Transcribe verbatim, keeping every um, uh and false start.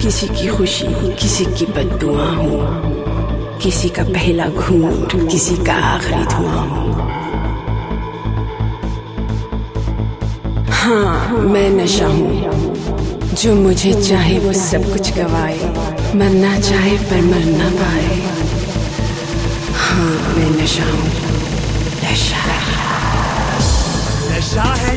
किसी की खुशी किसी की बद्दुआ हूँ, किसी का पहला घूंट किसी का आखिरी धुआं हूँ। हाँ मैं नशा हूँ, जो मुझे चाहे वो सब कुछ गवाए, मरना चाहे पर मर ना पाए। हाँ मैं नशा हूँ, नशा नशा है